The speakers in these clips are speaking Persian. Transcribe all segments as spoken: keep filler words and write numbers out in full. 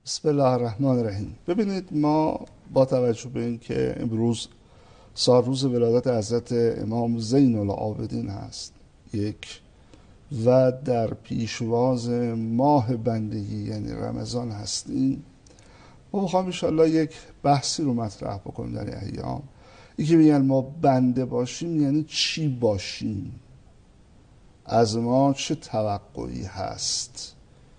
بسم الله الرحمن الرحیم. ببینید، ما با توجه به اینکه امروز سالروز ولادت حضرت امام زین العابدین هست یک و در پیشواز ماه بندگی یعنی رمضان هستیم، ما بخوایم انشاءالله یک بحثی رو مطرح بکنیم در این ایام. این که میگن ما بنده باشیم یعنی چی باشیم؟ از ما چه توقعی هست؟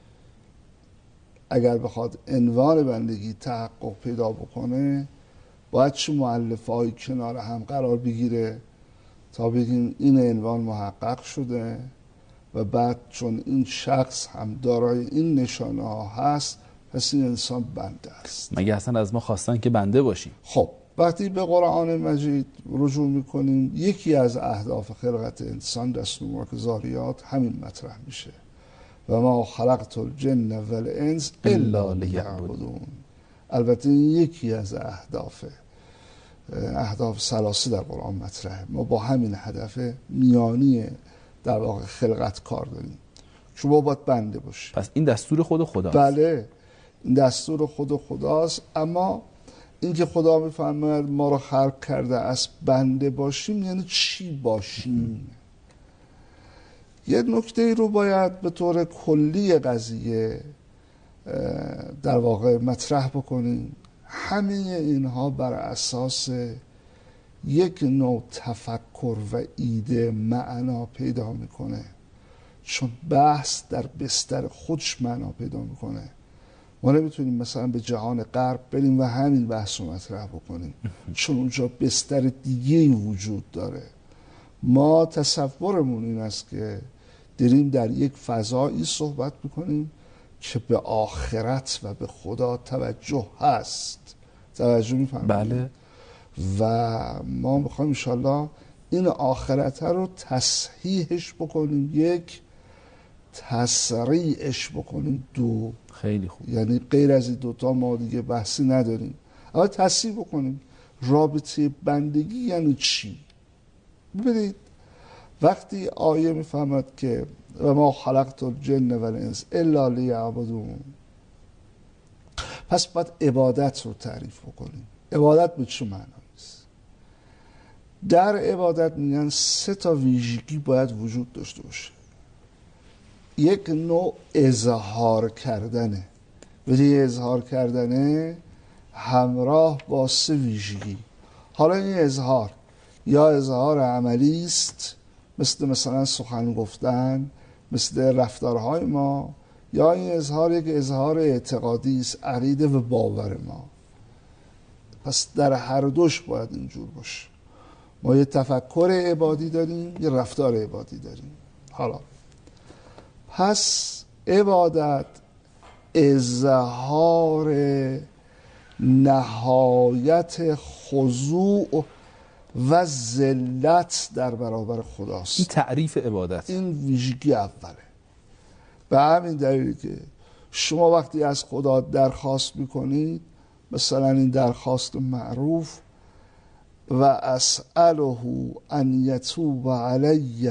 اگر بخواد عنوان بندگی تحقق پیدا بکنه باید چه مؤلفه‌ای کنار هم قرار بگیره تا بگیم این عنوان محقق شده و بعد چون این شخص هم دارای این نشانه ها هست پس این انسان بنده است. مگه اصلا از ما خواستن که بنده باشیم؟ خب وقتی به قرآن مجید رجوع میکنیم یکی از اهداف خلقت انسان دستور مبارک ذاریات همین مطرح میشه و ما خلقت الجن والانس الا لیعبدون. البته این یکی از اهداف اهداف ثلاثه در قرآن مطرحه. ما با همین هدف میانی در واقع خلقت کار داریم. شما باید بنده باشی. پس این دستور خود خداست. بله، این دستور خود خداست. اما اینکه خدا میفرماید ما رو خلق کرده از بنده باشیم یعنی چی باشیم؟ یه نکته رو باید به طور کلی قضیه در واقع مطرح بکنیم. همه اینها بر اساس یک نوع تفکر و ایده معنا پیدا میکنه، چون بحث در بستر خودش معنا پیدا میکنه. ما نمیتونیم مثلا به جهان غرب بریم و همین بحث رو مطرح بکنیم چون اونجا بستر دیگه‌ای وجود داره. ما تصورمون این است که داریم در یک فضایی صحبت میکنیم که به آخرت و به خدا توجه هست. توجه میفهمید؟ بله. و ما میخوایم انشالله این آخرت رو تصحیحش بکنیم، یک تسریعش بکنیم، دو خیلی خوب. یعنی غیر از این دوتا ما دیگه بحثی نداریم. اما تصحیح بکنیم رابطه بندگی یعنی چی؟ ببینید وقتی آیه میفهمد که و ما خلقت الجن والانس الا لیعبدون، پس باید عبادت رو تعریف بکنیم. عبادت به چه معنی است؟ در عبادت میگن سه تا ویژگی باید وجود داشته باشه. یک نوع اظهار کردنه، ولی اظهار کردنه همراه با سه ویژگی. حالا این اظهار یا اظهار عملی است، مثل مثلا سخن گفتن، مثل رفتارهای ما، یا این اظهار یک اظهار اعتقادی است، عقیده و باور ما. پس در هر دوش باید اینجور باشه. ما یه تفکر عبادی داریم، یه رفتار عبادی داریم. حالا پس عبادت اظهار نهایت خضوع و ذلت در برابر خداست. این تعریف عبادت، این ویژگی اوله. به همین دلیلی که شما وقتی از خدا درخواست میکنید، مثلا این درخواست معروف و اسأله ان یتوب علی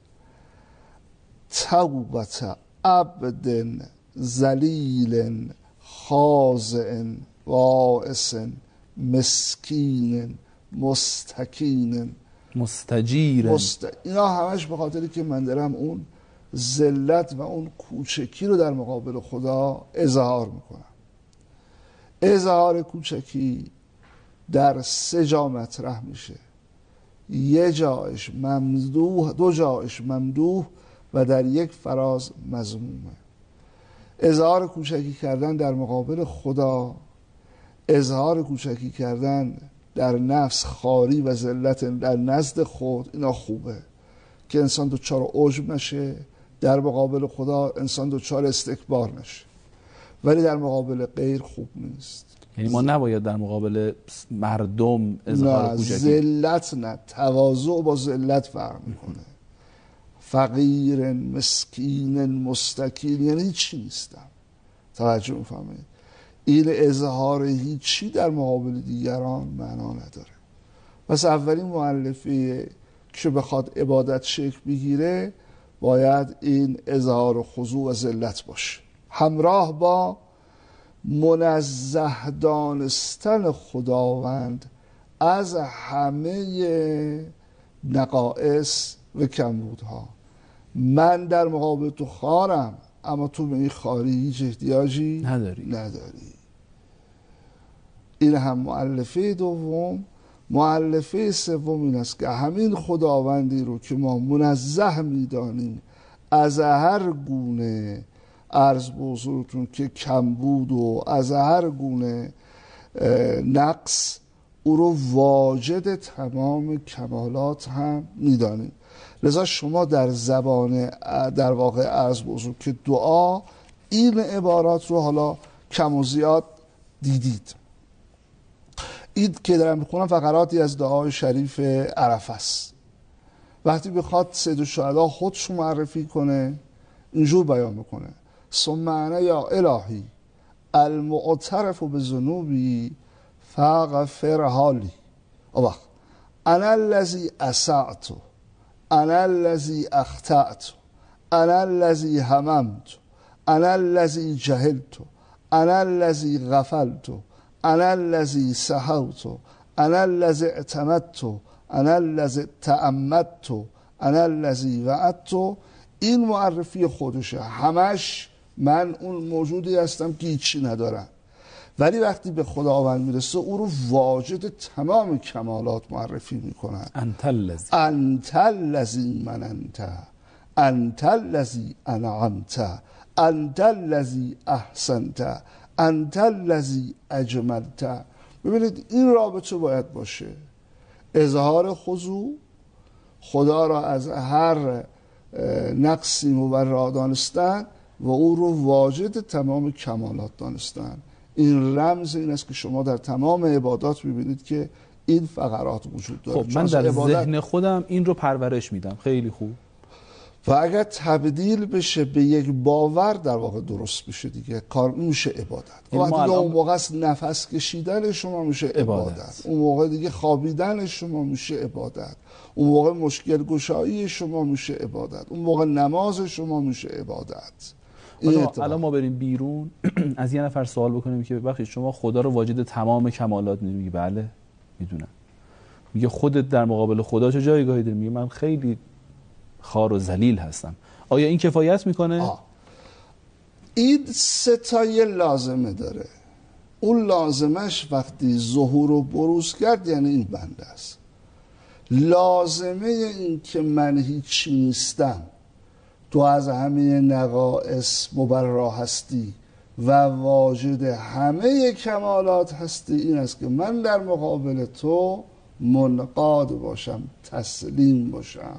توبت عبد ذلیل خاضع واعس مسکین مستکین مستجیر مست... اینا همش به خاطری که من دارم اون ذلت و اون کوچکی رو در مقابل خدا اظهار میکنم. اظهار کوچکی در سه جا مطرح میشه. یه جایش ممدوح، دو جایش ممدوح و در یک فراز مذمومه. اظهار کوچکی کردن در مقابل خدا، اظهار کوچکی کردن در نفس خاری و ذلت در نزد خود، اینا خوبه که انسان دچار عجب نشه، در مقابل خدا انسان دچار استکبار نشه، ولی در مقابل غیر خوب نیست. یعنی ما نباید در مقابل مردم اظهار کوچکی. ذلت نه، تواضع با ذلت فرق میکنه. فقیر مسکین مستکین یعنی هیچی نیستم. توجه میفهمید؟ این اظهار هیچی در مقابل دیگران معنا نداره. پس اولین مؤلفه که بخواد عبادت شکل بگیره باید این اظهار خضوع و ذلت باشه، همراه با منزه دانستن خداوند از همه نقائص و کمبودها. من در مقابل تو خارم، اما تو به این خاری هیچ احتیاجی نداری. نداری. این هم مؤلفه دوم. مؤلفه سوم این است که همین خداوندی رو که ما منزه میدانیم از هر گونه عرض به حضورتون که کمبود و از هر گونه نقص، او رو واجد تمام کمالات هم میدانیم. لذا شما در زبان در واقع عرض به حضور که دعا این عبارات رو حالا کم و زیاد دیدید. این که دارم میخونم فقراتی از دعای شریف عرفه است. وقتی بخواد سید الشهدا خودش معرفی کنه اینجور بیان میکنه: ثم انا یا الهی المعترف بذنوبی فاغفر حالی. او انا الذی اسأت، انا الذی اخطأت، انا الذی هممت، انا الذی جهلت، انا الذی غفلت، انا الذی سهوت، انا الذی اعتمدت، انا الذی تعمدت، انا الذی وعدت. این معرفی خودشه، همش من اون موجودی هستم که هیچی ندارم. ولی وقتی به خداوند میرسه او رو واجد تمام کمالات معرفی میکنن. انت الذی انت الذی مننت، انت الذی انعمت، انت الذی احسنت، انت الذی اجملت. ببینید این رابطه باید باشه، اظهار خضوع، خدا را از هر نقصی مبرا دانستن و او رو واجد تمام کمالات دانستن. این رمز این است که شما در تمام عبادات ببینید که این فقرات وجود داره. خب من در عبادت... ذهن خودم این رو پرورش میدم. خیلی خوب. و اگر تبدیل بشه به یک باور در واقع درست بشه دیگه کار میشه عبادت. و وقتی الان... اون موقع است نفس کشیدن شما میشه عبادت. عبادت. اون موقع دیگه خوابیدن شما میشه عبادت. اون موقع مشکل گشایی شما میشه عبادت. اون موقع نماز شما میشه عبادت. الان ما بریم بیرون از یه نفر سوال بکنیم که ببخشید شما خدا رو واجد تمام کمالات میدونی؟ میگه بله میدونم. میگه خودت در مقابل خدا چه جایگاهی داری؟ میگه من خیلی خار و ذلیل هستم. آیا این کفایت میکنه؟ آه. این ستای لازمه داره. اون لازمش وقتی ظهور و بروز کرد یعنی این بنده است. لازمه این که من هیچی نیستم، تو از همه نقائص مبرا هستی و واجد همه کمالات هستی، این است که من در مقابل تو منقاد باشم، تسلیم باشم.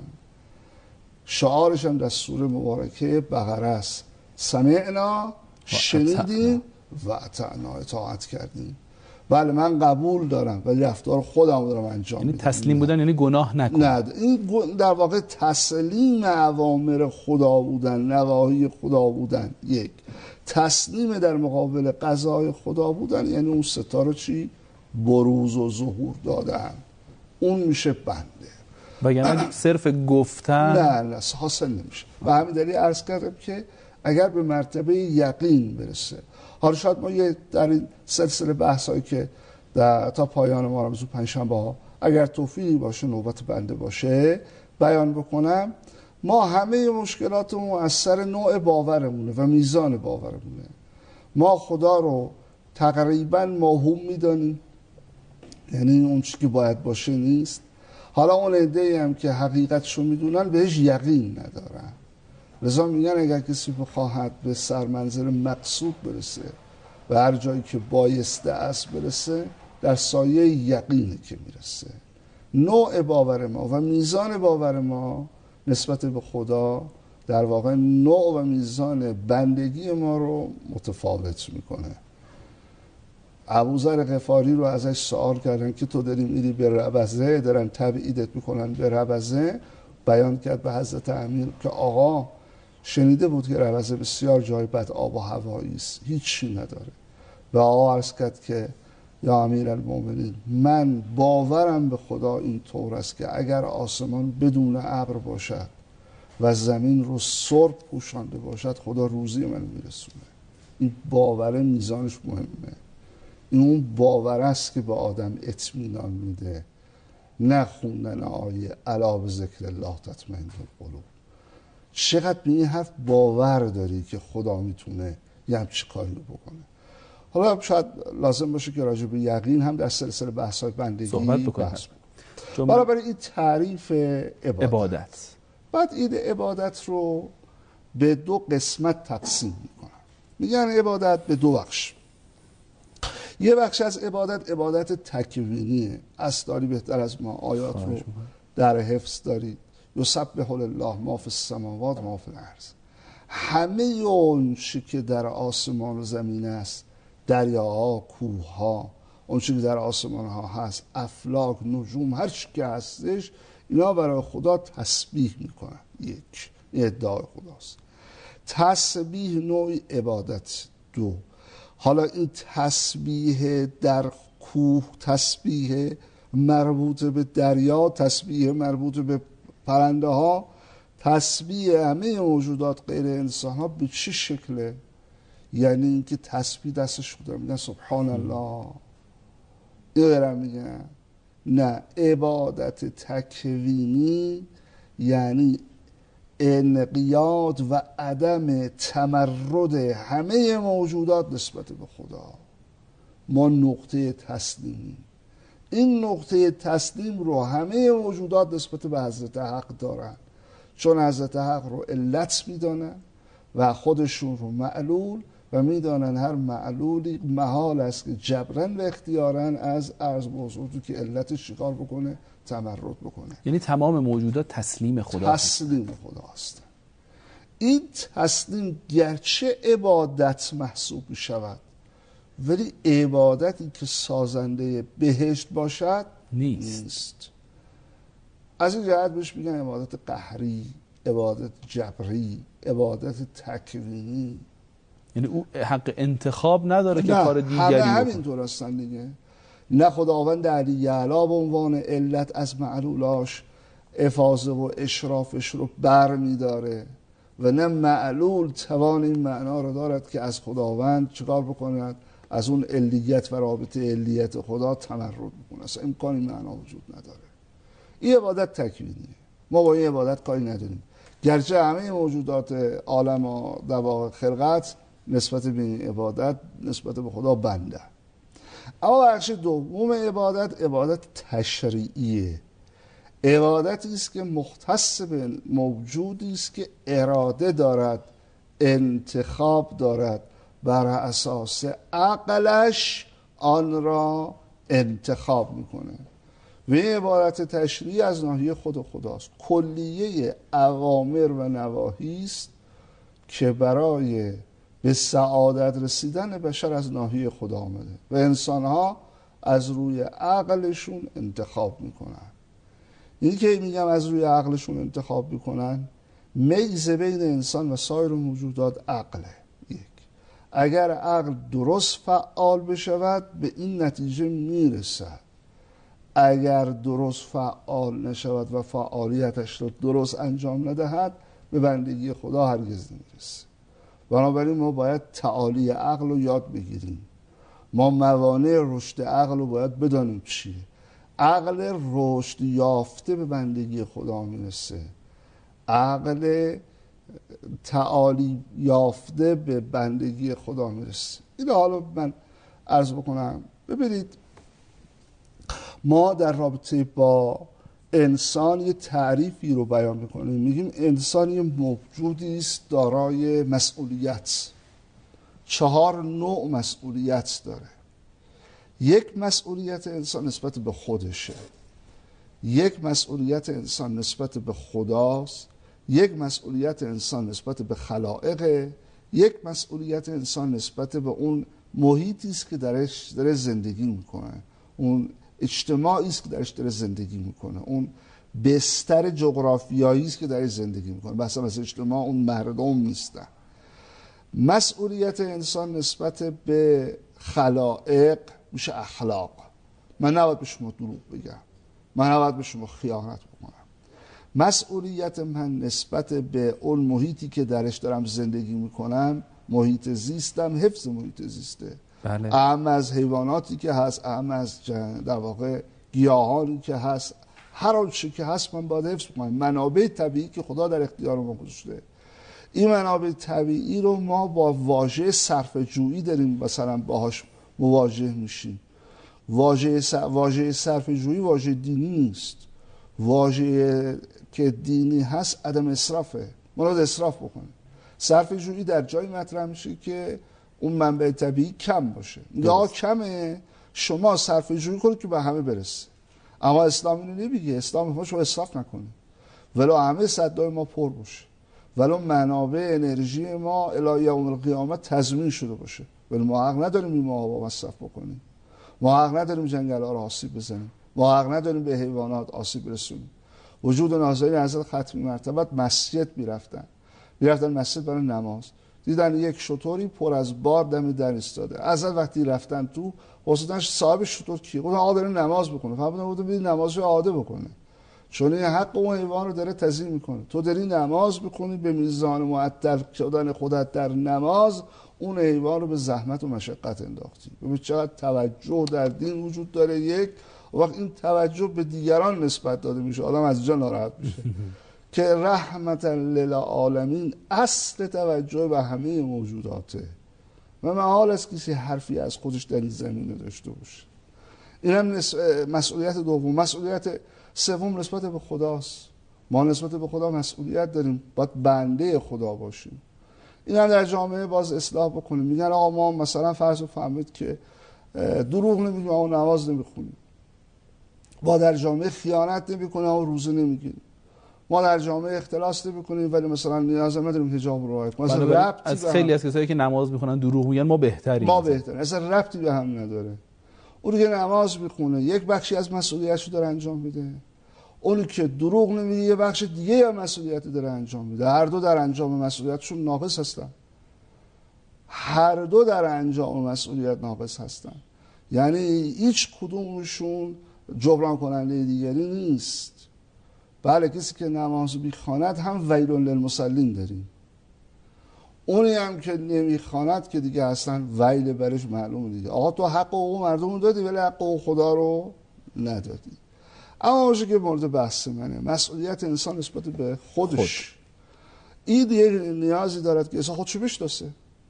شعارش هم در سوره مبارکه بقره است: سمعنا، شنیدیم و اطعنا، اطاعت کردیم. بله من قبول دارم ولی رفتار خودم دارم انجام میدم. یعنی تسلیم بودن یعنی گناه نکن. نه، این در واقع تسلیم اوامر خدا بودن، نواهی خدا بودن. یک تسلیم در مقابل قضای خدا بودن یعنی اون ستاره چی؟ بروز و ظهور دادن. اون میشه بنده. و یعنی صرف گفتن نه نه حاصل نمیشه. و همین دلیل عرض کردم که اگر به مرتبه یقین برسه، حالا شاید ما یه در این سلسله بحثایی که در تا پایان ما روز پنجشنبه ها اگر توفیقی باشه نوبت بنده باشه بیان بکنم، ما همه مشکلاتمون از سر نوع باورمونه و میزان باورمونه. ما خدا رو تقریبا موهوم میدانیم، یعنی اون چیزی که باید باشه نیست. حالا اون عده‌ای هم که حقیقتشو میدونن بهش یقین ندارن. لذا میگن اگر کسی بخواهد به سرمنزل مقصود برسه و هر جایی که بایسته است برسه، در سایه یقینه که میرسه. نوع باور ما و میزان باور ما نسبت به خدا در واقع نوع و میزان بندگی ما رو متفاوت میکنه. ابوذر غفاری رو ازش سوال کردن که تو داری میری به ربضه، دارن تبعیدت میکنن به ربضه. بیان کرد به حضرت امیر که آقا شنیده بود که ربضه بسیار جای بد آب و هوایی است، هیچی نداره. و آقا عرض کرد که یا امیر المؤمنین، من باورم به خدا این طور است که اگر آسمان بدون ابر باشد و زمین رو سرب پوشانده باشد، خدا روزی من میرسونه. این باور میزانش مهمه. این اون باور است که به آدم اطمینان میده، نه خوندن آیه الا بذکر الله تطمئن القلوب. چقدر به این حرف باور داری که خدا میتونه یه همچی کاری رو بکنه. حالا شاید لازم باشه که راجع به یقین هم در سلسله بحث‌های بندگی صحبت بکنیم. برای این تعریف عبادت. عبادت بعد این عبادت رو به دو قسمت تقسیم میکنن. میگن عبادت به دو بخش. یه بخش از عبادت عبادت تکوینیه. اصداری بهتر از ما آیات رو در حفظ دارید. یسبح لله ما فی السماوات ما فی الارض. همه اون چی که در آسمان و زمین است، دریاها، کوهها، اون چی که در آسمان ها هست، افلاک، نجوم، هر چی که هستش، اینا برای خدا تسبیح میکنن. یک، این ادعای خداست. تسبیح نوعی عبادت. دو، حالا این تسبیح در کوه، تسبیح مربوط به دریا، تسبیح مربوط به پرنده ها، تسبیح همه موجودات غیر انسان ها به چه شکله؟ یعنی اینکه تسبیح دستش خدا میگن سبحان الله، این غیرم میگن نه. عبادت تکوینی یعنی انقیاد و عدم تمرد همه موجودات نسبت به خدا. ما نقطه تسلیم، این نقطه تسلیم رو همه موجودات نسبت به حضرت حق دارن، چون حضرت حق رو علت میدانن و خودشون رو معلول، و میدانن هر معلولی محال است که جبرن و اختیارن از عرض موضوعی که علتش چیکار بکنه، تمرد بکنه. یعنی تمام موجودات تسلیم خدا تسلیم خدا هستن. این تسلیم گرچه عبادت محسوب می شود، ولی عبادتی که سازنده بهشت باشد نیست, نیست. از این جهت بهش میگن عبادت قهری، عبادت جبری، عبادت تکوینی. یعنی او حق انتخاب نداره که نه، کار دیگری همه بکنه. همین طور هستن دیگه. نه خداوند علی اعلی به عنوان علت از معلولاش افاضه و اشرافش رو بر میداره، و نه معلول توان این معنا رو دارد که از خداوند چکار بکند، از اون علیت و رابطه علیت خدا تمرد بکنه. اصلا امکان این معنا وجود نداره. این عبادت تکوینیه. ما با این عبادت کاری نداریم، گرچه همه موجودات عالم و دواق خلقت نسبت به این عبادت نسبت به خدا بنده. اما بخش دوم عبادت عبادت تشریعیه. عبادتی است که مختص به موجودی است که اراده دارد، انتخاب دارد، بر اساس عقلش آن را انتخاب میکنه. و این عبادت تشریعی از ناحیه خود خداست. کلیه اوامر و نواهی است که برای به سعادت رسیدن بشر از ناحیه خدا آمده و انسانها از روی عقلشون انتخاب میکنن. این که میگم از روی عقلشون انتخاب میکنن، میز بین انسان و سایر موجودات عقله. یک، اگر عقل درست فعال بشود به این نتیجه میرسد. اگر درست فعال نشود و فعالیتش رو درست انجام ندهد به بندگی خدا هرگز نمیرسه. بنابراین ما باید تعالی عقل رو یاد بگیریم. ما موانع رشد عقل رو باید بدانیم چیه. عقل رشد یافته به بندگی خدا میرسه، عقل تعالی یافته به بندگی خدا میرسه. این حالا من عرض بکنم. ببینید ما در رابطه با انسان یه تعریفی رو بیان میکنیم، میگیم انسان یه موجودی است دارای مسئولیت. چهار نوع مسئولیت داره. یک مسئولیت انسان نسبت به خودشه، یک مسئولیت انسان نسبت به خداست، یک مسئولیت انسان نسبت به خلائقه، یک مسئولیت انسان نسبت به اون محیطی است که درش داره زندگی میکنه، اون اجتماعی است که درش داره زندگی میکنه، اون بستر جغرافیایی است که درش زندگی میکنه. مثلا مثل اجتماع اون مردم نیستن. مسئولیت انسان نسبت به خلائق میشه اخلاق. من نباید به شما دروغ بگم، من نباید به شما خیانت بکنم. مسئولیت من نسبت به اون محیطی که درش دارم زندگی میکنم محیط زیستم حفظ محیط زیسته. بله. اهم از حیواناتی که هست، اهم از در واقع گیاهانی که هست، هر آنچه که هست من باید حفظ کنم. منابع طبیعی که خدا در اختیار ما گذاشته، این منابع طبیعی رو ما با واژه صرفه جویی داریم مثلا باهاش مواجه میشیم. واژه س... واژه صرفه جویی واژه دینی نیست. واژه که دینی هست عدم اسرافه. ما باید اسراف بکنیم. صرفه جویی در جایی مطرح میشه که اون منبع طبیعی کم باشه. یا کمه، شما صرفه جویی کنید که به همه برسه. اما اسلام اینو نمیگه. اسلام میگه شما اسراف نکنید ولو همه صدای ما پر باشه، ولو منابع انرژی ما الی یوم القیامت تضمین شده باشه، ولی ما حق نداریم این ما مصرف بکنیم. ما حق نداریم جنگل‌ها رو آسیب بزنیم. ما حق نداریم به حیوانات آسیب برسونیم. وجود ناظرین حضرت ختمی مرتبت مسجد میرفتن میرفتن مسجد برای نماز، دیدن یک شتری پر از بار دم در ایستاده. اصلا وقتی رفتن تو واسطن صاحب شتر کی؟ گفتن آقا داره نماز میکنه. فهمیدن گفتن برید نماز رو عاده بکنه، چون این حق اون حیوان رو داره تضییع میکنه. تو داری نماز میکنی، به میزان معطل شدن خودت در نماز اون حیوان رو به زحمت و مشقت انداختی. ببین چقدر توجه در دین وجود داره. یک وقت این توجه به دیگران نسبت داده میشه، آدم از جا ناراحت میشه که رحمت للعالمین اصل توجه به همه موجوداته و محال است کسی حرفی از خودش در این زمینه داشته باشه. این هم مسئولیت دوم. مسئولیت سوم نسبت به خداست. ما نسبت به خدا مسئولیت داریم، باید بنده خدا باشیم. این هم در جامعه باز اصلاح بکنیم. میگن آقا ما مثلا فرض رو فهمید که دروغ نمیگیم اما نماز نمیخونیم، ما در جامعه خیانت نمیکنیم اما روزه نمیگیریم، ما در جامعه اختلاس نمیکنیم ولی مثلا نیاز نداریم حجاب رو رعایت کنیم. مثلا ربطی از خیلی از کسایی که نماز میخونن دروغ میگن ما بهتریم. ما بهتریم. اصلا ربطی به هم نداره. اونی که نماز میخونه یک بخشی از مسئولیتشو داره انجام میده، اونی که دروغ نمیگه یه بخش دیگه از مسئولیت داره انجام میده. هر دو در انجام مسئولیتشون ناقص هستن. هر دو در انجام مسئولیت ناقص هستن. یعنی هیچ کدومشون جبران کننده دیگری نیست. بله کسی که نماز میخواند هم ویل للمصلین داریم، اونی هم که نمیخواند که دیگه اصلا ویل برش معلومه دیگه. آقا تو حق حقوق مردم رو دادی ولی حق حقوق خدا رو ندادی. اما اونجا که مورد بحث منه مسئولیت انسان نسبت به خودش خود. این دیگه نیازی دارد که انسان خودشو بشناسه،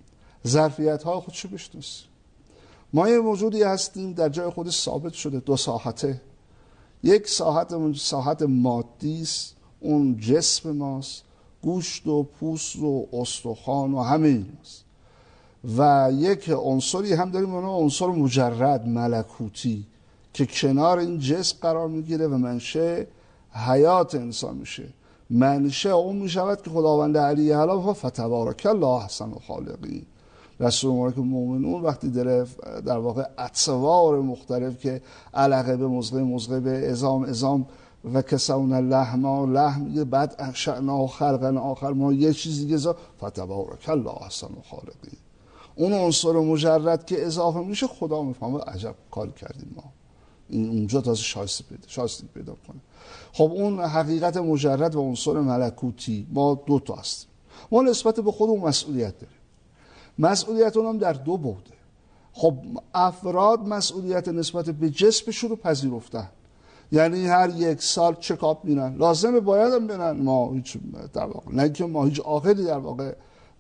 ظرفیت های خودشو بشناسه. ما یه موجودی هستیم در جای خودش ثابت شده، دو ساحته. یک ساحت ساحت مادی است، اون جسم ماست، گوشت و پوست و استخوان و همه ایناست. و یک عنصری هم داریم اونها عنصر مجرد ملکوتی که کنار این جسم قرار میگیره و منشأ حیات انسان میشه. منشأ اون میشود که خداوند علی اعلی فتبارک الله احسن الخالقین. رسول مبارک مومنون وقتی داره در واقع اطوار مختلف که علقه به مزغه، مزغه به عظام، عظام و کسون اللحم لحم میگه، بعد انشأنا خلقا آخر، ما یه چیزی دیگه فتبارک الله احسن الخالقین. اون عنصر مجرد که اضافه میشه خدا میفهمه عجب کار کردیم ما، این اونجا تازه شایسته پیدا شایسته پیدا کنه. خب اون حقیقت مجرد و عنصر ملکوتی ما دو تا هستیم. ما نسبت به خودمون مسئولیت داریم. مسئولیت اونم در دو بعده. خب افراد مسئولیت نسبت به جسمشون رو پذیرفتن، یعنی هر یک سال چکاپ میرن، لازمه باید هم برن. ما هیچ در واقع نه که ما هیچ عاقلی در واقع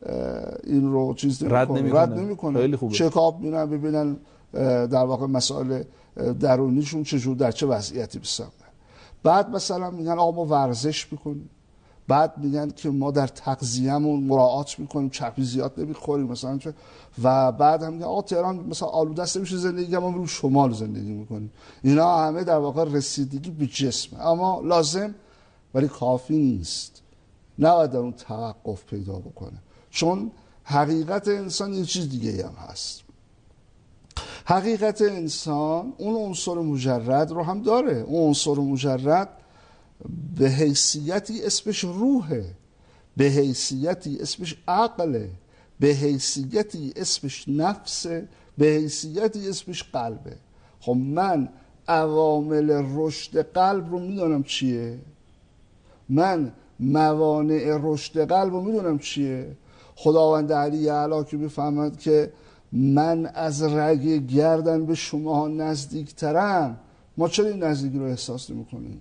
این رو چیز رد نمیکنه، رد نمیکنه. چکاپ میرن ببینن در واقع مسائل درونیشون چجور در چه وضعیتی بسازن. بعد مثلا میگن آقا ما ورزش میکنیم، بعد میگن که ما در تغذیه‌مون مراعات میکنیم، چربی زیاد نمیخوریم مثلا چه. و بعد هم میگن آقا تهران مثلا آلوده است نمیشه زندگی، ما رو شمال زندگی میکنیم. اینا همه در واقع رسیدگی به جسم، اما لازم ولی کافی نیست. نباید در اون توقف پیدا بکنه، چون حقیقت انسان یه چیز دیگه هم هست. حقیقت انسان اون عنصر مجرد رو هم داره. اون عنصر مجرد به حیثیتی اسمش روحه، به حیثیتی اسمش عقله، به حیثیتی اسمش نفسه، به حیثیتی اسمش قلبه. خب من عوامل رشد قلب رو میدونم چیه، من موانع رشد قلب رو میدونم چیه. خداوند علی اعلی که میفهمد که من از رگ گردن به شما نزدیکترم، ما چرا این نزدیکی رو احساس نمی کنیم؟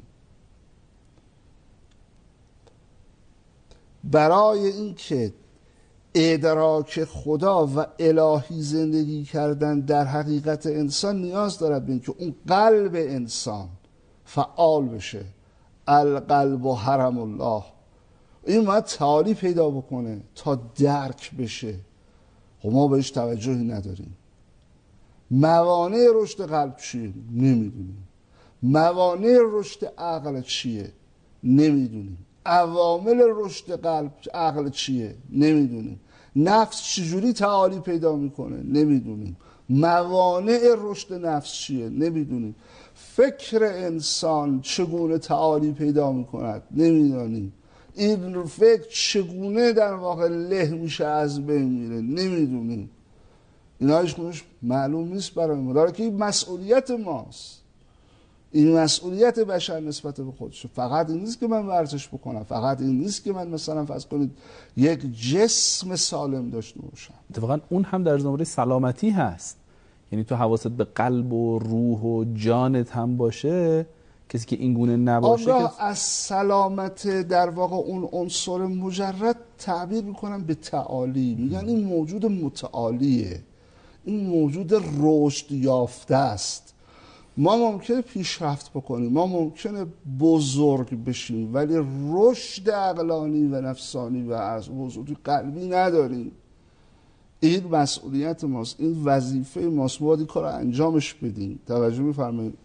برای اینکه ادراک خدا و الهی زندگی کردن در حقیقت انسان نیاز دارد به اینکه اون قلب انسان فعال بشه. القلب و حرم الله، این باید تعالی پیدا بکنه تا درک بشه. خب ما بهش توجهی نداریم. موانع رشد قلب چیه؟ نمیدونیم. موانع رشد عقل چیه؟ نمیدونیم. عوامل رشد قلب عقل چیه؟ نمیدونیم. نفس چجوری تعالی پیدا میکنه؟ نمیدونیم. موانع رشد نفس چیه؟ نمیدونیم. فکر انسان چگونه تعالی پیدا میکند؟ نمیدونیم. این فکر چگونه در واقع له میشه، از بین میره؟ نمیدونیم. اینا هیچ کنش معلوم نیست برای ما، داره که این مسئولیت ماست. این مسئولیت بشر نسبت به خودش. فقط این نیست که من ورزش بکنم، فقط این نیست که من مثلا فرض کنید یک جسم سالم داشته باشم. اتفاقا اون هم در زمره سلامتی هست، یعنی تو حواست به قلب و روح و جانت هم باشه. کسی که این گونه نباشه آنگاه که از سلامت در واقع اون عنصر مجرد تعبیر میکنن به تعالی، میگن این موجود متعالیه، این موجود رشد یافته است. ما ممکنه پیشرفت بکنیم، ما ممکنه بزرگ بشیم، ولی رشد عقلانی و نفسانی و از بزرگی قلبی نداریم. این مسئولیت ماست، این وظیفه ماست، ما باید این کار رو انجامش بدیم. توجه می‌فرمایید؟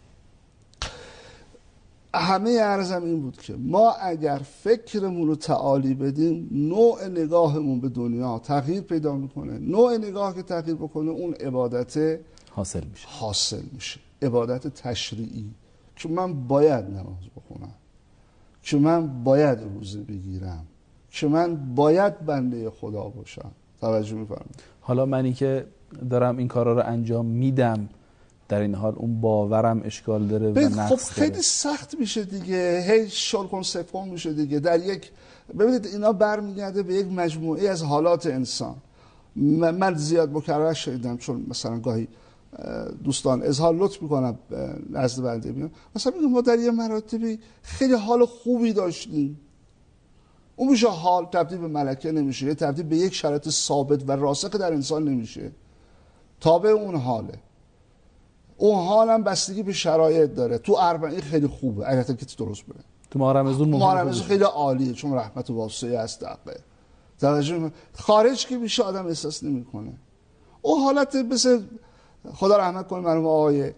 همه عرضم این بود که ما اگر فکرمون رو تعالی بدیم، نوع نگاهمون به دنیا تغییر پیدا میکنه. نوع نگاه که تغییر بکنه، اون عبادت حاصل میشه. حاصل میشه عبادت تشریعی، که من باید نماز بخونم، که من باید روزه بگیرم، که من باید بنده خدا باشم. توجه میفرمایید؟ حالا منی که دارم این کارا رو انجام میدم، در این حال اون باورم اشکال داره و نقص خب خیلی داره. سخت میشه دیگه، هی شلکن سفون میشه دیگه. در یک ببینید اینا برمیگرده به یک مجموعه از حالات انسان. من زیاد مکرر شدیدم، چون مثلا گاهی دوستان اظهار لطف میکنم نزد بنده میان، مثلا میگم ما در یه مراتبی خیلی حال خوبی داشتیم، اون میشه حال تبدیل به ملکه نمیشه، تبدیل به یک شرایط ثابت و راسخ در انسان نمیشه، تابع اون حاله. اون حال هم بستگی به شرایط داره. تو اربعین خیلی خوبه اگه که درست بره، تو ماه رمضان ماه رمضان خیلی عالیه چون رحمت واسعه است. دقیقه توجه خارج که میشه آدم احساس نمیکنه. اون حالت مثل خدا رحمت کنه مرحوم آقای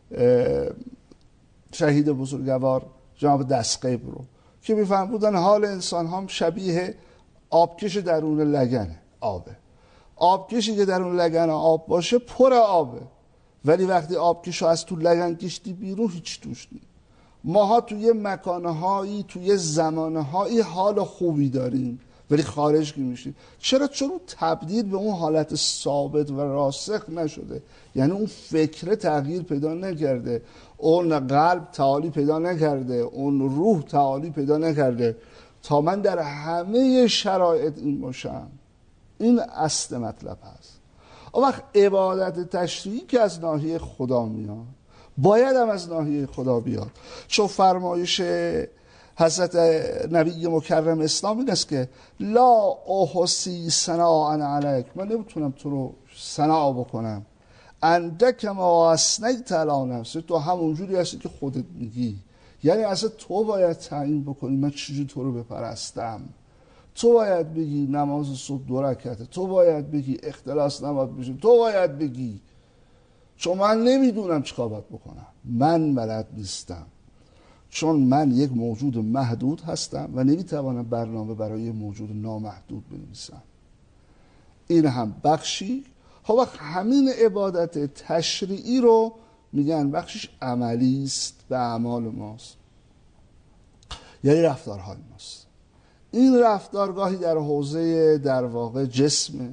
شهید بزرگوار جناب دستقیب رو که میفهم بودن حال انسان هم شبیه آبکش درون لگنه. آبه آبکشی که درون لگن آب باشه پر آبه، ولی وقتی آبکشو از تو لگن کشتی بیرون هیچ توش نیست. ماها توی مکانهایی توی زمانهایی حال خوبی داریم، ولی خارج که میشیم. چرا؟ چون تبدیل به اون حالت ثابت و راسخ نشده، یعنی اون فکر تغییر پیدا نکرده، اون قلب تعالی پیدا نکرده، اون روح تعالی پیدا نکرده تا من در همه شرایط این باشم. این اصل مطلب هست. اون وقت عبادت تشریعی که از ناحیه خدا میاد، باید هم از ناحیه خدا بیاد، چون فرمایش حضرت نبی مکرم اسلام این است که لا احصی ثناء علیک، من نمیتونم تو رو ثنا بکنم، اندک ما اثنیت علی نفسک، تو همونجوری هستی که خودت میگی. یعنی اصلا تو باید تعیین بکنی من چجوری تو رو بپرستم. تو باید بگی نماز صبح دو رکعته، تو باید بگی اختلاس نباید بشه، تو باید بگی، چون من نمیدونم چیکار باید بکنم، من بلد نیستم، چون من یک موجود محدود هستم و نمیتوانم برنامه برای موجود نامحدود بنویسم. این هم بخشی. ها وقت همین عبادت تشریعی رو میگن بخشش عملی است، به اعمال ماست، یعنی رفتارهای ماست. این رفتارگاهی در حوزه در واقع جسمه،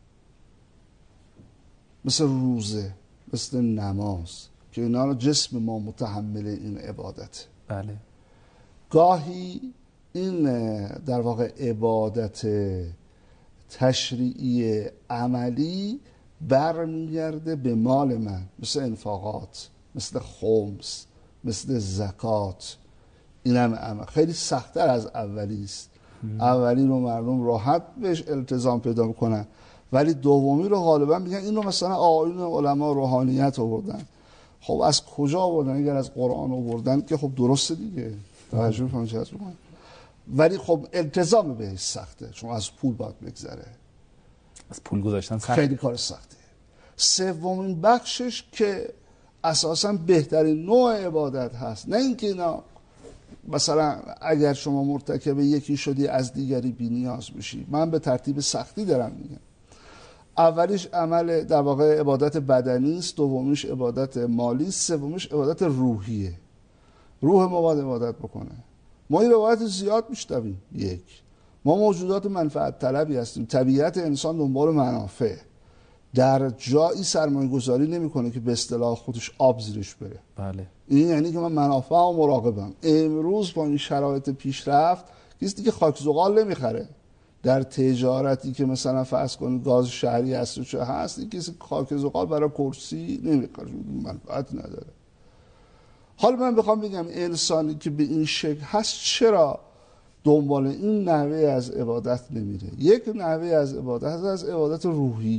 مثل روزه، مثل نماز، که اینا رو جسم ما متحمل این عبادت. بله. گاهی این در واقع عبادت تشریعی عملی برمیگرده به مال من، مثل انفاقات، مثل خمس، مثل زکات. اینم عمل خیلی سخت‌تر از اولی است. اولی رو مردم راحت بهش التزام پیدا میکنن، ولی دومی رو غالبا میگن اینو مثلا آقایون علما روحانیت آوردن. خب از کجا آوردن؟ اگر از قرآن آوردن که خب درسته دیگه، توجه می‌کنید چه هست. ولی خب التزام بهش سخته، چون از پول باید بگذره، از پول گذاشتن سخت، خیلی کار سخته. سومین بخشش که اساساً بهترین نوع عبادت هست، نه اینکه اینا مثلا اگر شما مرتکب یکی شدی از دیگری بی نیاز بشی، من به ترتیب سختی دارم میگم. اولیش عمل در واقع عبادت بدنی است، دومیش عبادت مالی است، سومیش عبادت روحیه. روح ما باید عبادت بکنه. ما این روایت زیاد میشنویم. یک، ما موجودات منفعت طلبی هستیم. طبیعت انسان دنبال منافع، در جایی سرمایه گذاری نمیکنه که به اصطلاح خودش آب زیرش بره. بله. این یعنی که من منافع و مراقبم. امروز با این شرایط پیشرفت کسی دیگه خاک زغال نمیخره. در تجارتی که مثلا فرض کنید گاز شهری هست و چه هست، این کسی خاک زغال برای کرسی نمیخره، منفعت نداره. حالا من بخوام بگم انسانی که به این شکل هست چرا دنبال این نحوه از عبادت نمیره؟ یک نحوه از عبادت هست از عبادت روحی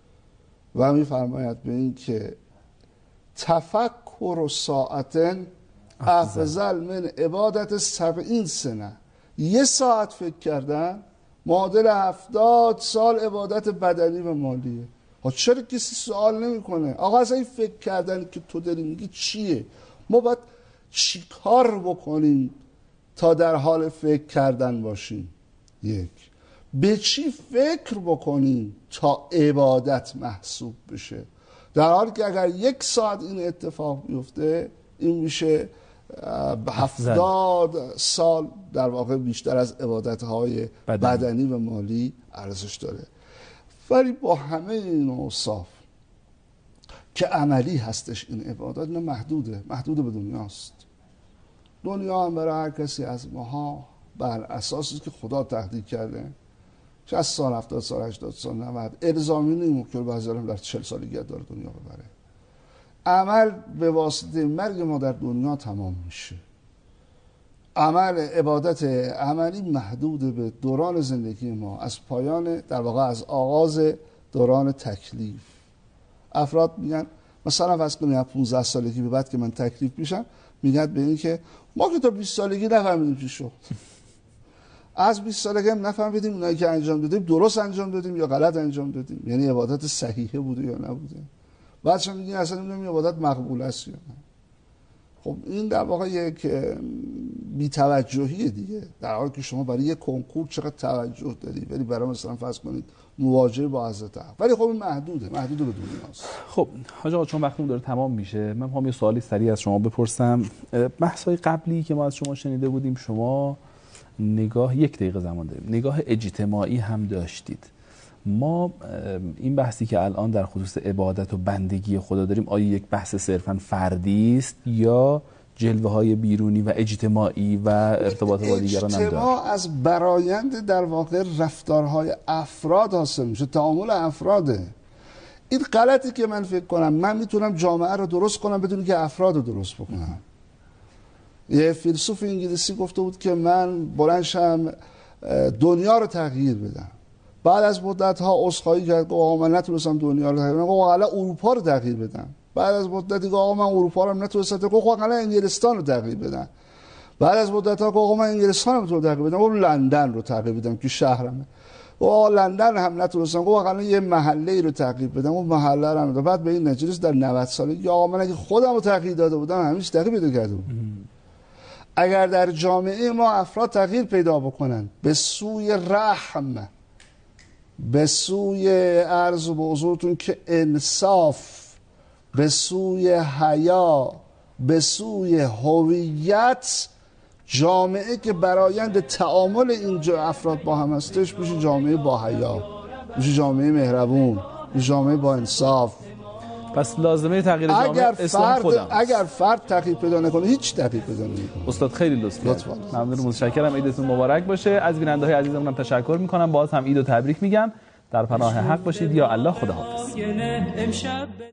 و میفرماید به این که تفکر و ساعتن افضل من عبادت سبعین سنه. یه ساعت فکر کردن معادل هفتاد سال عبادت بدنی و مالیه. ها چرا کسی سوال نمیکنه آقا اصلا این فکر کردن که تو داری میگی چیه؟ ما باید چی کار بکنیم تا در حال فکر کردن باشیم؟ یک، به چی فکر بکنیم تا عبادت محسوب بشه؟ در حالی که اگر یک ساعت این اتفاق بیفته این میشه هفتاد سال در واقع بیشتر از عبادت‌های بدنی. بدنی و مالی ارزش داره. ولی با همه این اوصاف که عملی هستش این عبادت، نه محدوده، محدود به دنیاست. دنیا هم برای هر کسی از ماها بر اساسی که خدا تقدیر کرده شصت سال، هفتاد سال، هشتاد سال، نود الزامی نیست که بعضی هم در چهل سالگی داره دنیا ببره. عمل به واسطه مرگ ما در دنیا تمام میشه. عمل عبادت عملی محدود به دوران زندگی ما، از پایان در واقع از آغاز دوران تکلیف. افراد میگن مثلا فرض کنید پانزده سالگی به بعد که من تکلیف میشم، میگن به این که ما که تا بیست سالگی نفهمیدیم چی شد. از بیست سالگی هم نفهمیدیم اونایی که انجام دادیم درست انجام دادیم یا غلط انجام دادیم، یعنی عبادت صحیحه بوده یا نبوده. بعدش هم میگن اصلا نمیدونم عبادت مقبول است یا نه. خب این در واقع یک بی‌توجهی دیگه، در حالی که شما برای یک کنکور چقدر توجه داری، ولی برای مثلا فرض کنید مواجهه با حضرت حق، ولی خب این محدوده، محدود به دنیاست. خب حاج آقا چون وقتمون داره تمام میشه، من میخوام یه سوالی سریع از شما بپرسم. بحث‌های قبلی که ما از شما شنیده بودیم، شما نگاه یک دقیقه زمان داریم، نگاه اجتماعی هم داشتید. ما این بحثی که الان در خصوص عبادت و بندگی خدا داریم، آیا یک بحث صرفاً فردی است یا جلوه های بیرونی و اجتماعی و ارتباط با دیگران هم داره؟ اجتماع از برایند در واقع رفتارهای افراد حاصل میشه، تعامل افراده. این غلطی که من فکر کنم من میتونم جامعه رو درست کنم بدون که افراد رو درست بکنم. یه فیلسوف انگلیسی گفته بود که من بلندشم دنیا رو تغییر بدم. بعد از مدت ها عذرخواهی کرد که آقا من نتونستم دنیا رو تغییر بدم، آقا حالا اروپا رو تغییر بدم. بعد از مدتی که آقا من اروپا رو نتونستم، آقا حالا انگلستان رو تغییر بدم. بعد از مدت ها که آقا من انگلستان رو تغییر بدم، آقا لندن رو تغییر بدم که شهرمه. آقا لندن هم نتونستم، آقا حالا یه محله رو تغییر بدم، اون محله رو هم. بعد به این نتیجه در نود سالگی آقا من اگه خودم رو تغییر داده بودم همیشه تغییر پیدا کرده بود. اگر در جامعه ما افراد تغییر پیدا بکنن به سوی رحم، به سوی عرض به حضورتون که انصاف، به سوی حیا، به سوی هویت، جامعه که برایند تعامل اینجا افراد با هم هستش میشه جامعه با حیا، میشه جامعه مهربون، میشه جامعه با انصاف. پس لازمه تغییر جامعه اگر اسلام فرد خودم. اگر فرد تغییر پیدا نکنه هیچ تغییر پیدا نمیکنه. استاد خیلی لطف لطفاً. کردید. ممنون، متشکرم. عیدتون مبارک باشه. از بیننده‌های عزیزمون هم تشکر میکنم. باز هم عید و تبریک میگم. در پناه حق باشید. یا الله، خداحافظ.